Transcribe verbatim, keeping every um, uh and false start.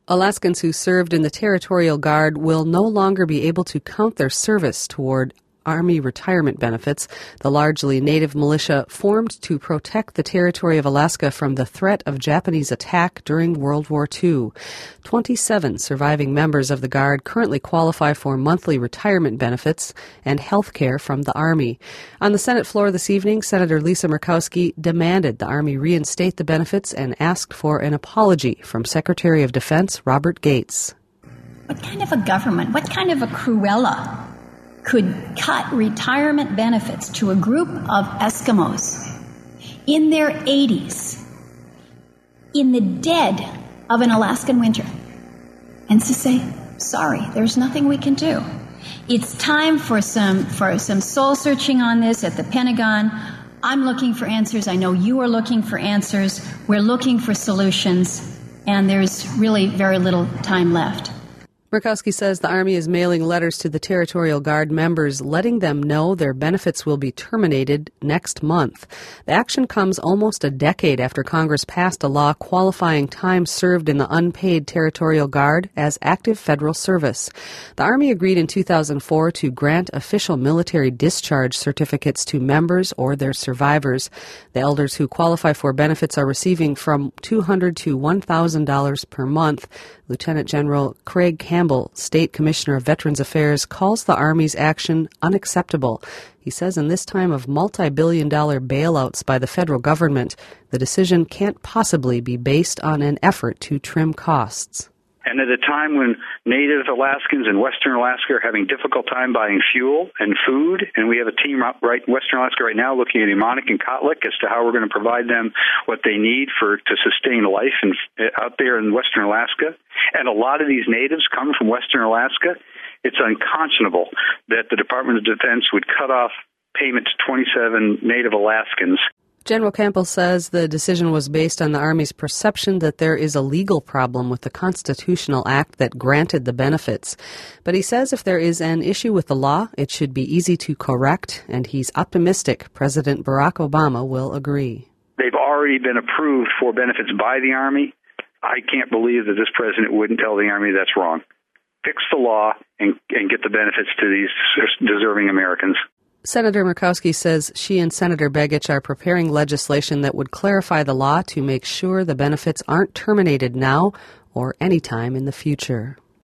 Alaskans who served in the Territorial Guard will no longer be able to count their service toward Army retirement benefits. The largely native militia formed to protect the territory of Alaska from the threat of Japanese attack during World War Two. twenty-seven surviving members of the Guard currently qualify for monthly retirement benefits and health care from the Army. On the Senate floor this evening, Senator Lisa Murkowski demanded the Army reinstate the benefits and asked for an apology from Secretary of Defense Robert Gates. What kind of a government, what kind of a Cruella could cut retirement benefits to a group of Eskimos in their eighties, in the dead of an Alaskan winter, and to say, sorry, there's nothing we can do. It's time for some for some soul searching on this at the Pentagon. I'm looking for answers. I know you are looking for answers. We're looking for solutions, and there's really very little time left. Murkowski says the Army is mailing letters to the Territorial Guard members letting them know their benefits will be terminated next month. The action comes almost a decade after Congress passed a law qualifying time served in the unpaid Territorial Guard as active federal service. The Army agreed in two thousand four to grant official military discharge certificates to members or their survivors. The elders who qualify for benefits are receiving from two hundred dollars to one thousand dollars per month. Lieutenant General Craig Campbell, State Commissioner of Veterans Affairs, calls the Army's action unacceptable. He says in this time of multi-billion dollar bailouts by the federal government, the decision can't possibly be based on an effort to trim costs. And at a time when Native Alaskans in Western Alaska are having a difficult time buying fuel and food, and we have a team right in Western Alaska right now looking at Emonic and Kotlik as to how we're going to provide them what they need for to sustain life in, out there in Western Alaska. And a lot of these natives come from Western Alaska. It's unconscionable that the Department of Defense would cut off payment to twenty-seven Native Alaskans. General Campbell says the decision was based on the Army's perception that there is a legal problem with the constitutional act that granted the benefits. But he says if there is an issue with the law, it should be easy to correct, and he's optimistic President Barack Obama will agree. They've already been approved for benefits by the Army. I can't believe that this president wouldn't tell the Army that's wrong. Fix the law and, and get the benefits to these deserving Americans. Senator Murkowski says she and Senator Begich are preparing legislation that would clarify the law to make sure the benefits aren't terminated now or any time in the future.